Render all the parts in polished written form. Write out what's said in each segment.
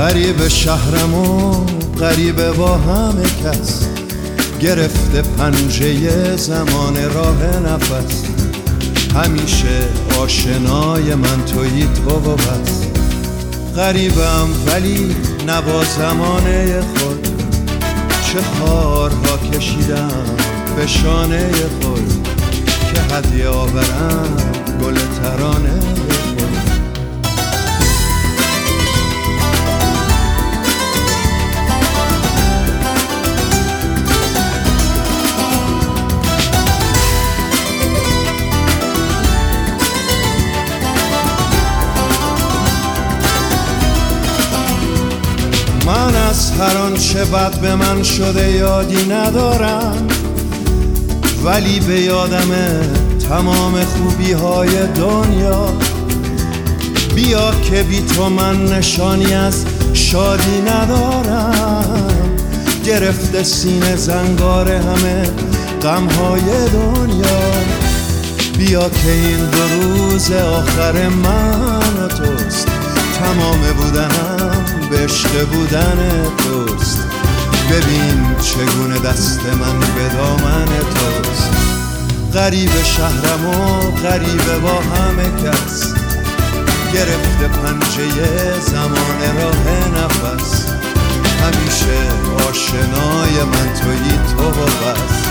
غریب شهرم و غریبه با همه کس، گرفته پنجه زمان راه نفس. همیشه آشنای من تویی تو و بس. غریبم ولی نه با زمانه خود، چه خارها کشیدم به شانه خود، که هدیه آورم گل ترانه خود. من از هر آنچه بد به من شده یادی ندارم، ولی به یادمه تمام خوبی های دنیا. بیا که بی تو من نشانی از شادی ندارم، گرفته سینه زنگار همه غم های دنیا. بیا که این 2 روز آخر من و توست، تمام بودنم به عشق بودن توست. ببین چگونه دست من به دامن توست. غریب شهرم و غریبه با همه کس، گرفته پنجه زمان راه نفس. همیشه آشنای من تویی تو و بس.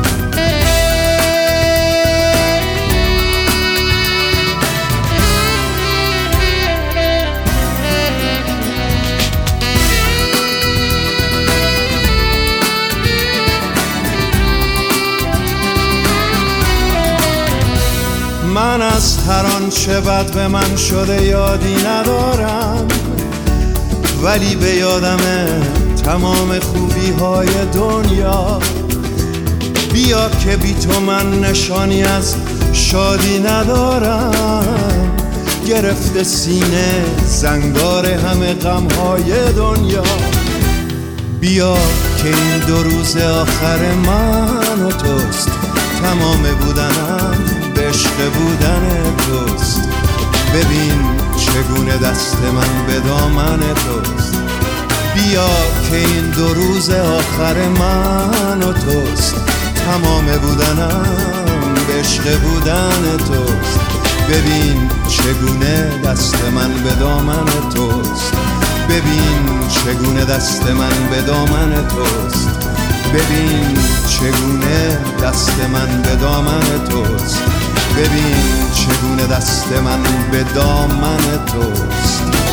من از هر آنچه بد به من شده یادی ندارم، ولی به یادمه تمام خوبی های دنیا. بیا که بی تو من نشانی از شادی ندارم، گرفته سینه زنگار همه غم های دنیا. بیا که این 2 روز آخر من و توست، تمام بودنم به عشق بودن توست. ببین چگونه دست من به دامن توست. بیا که این 2 روز آخر من و توست، تمام بودنم به عشق بودن توست. ببین چگونه دست من به دامن توست. ببین چگونه دست من به دامن توست. ببین چگونه دست من به دامن توست. ببین چگونه دست من به دامن توست.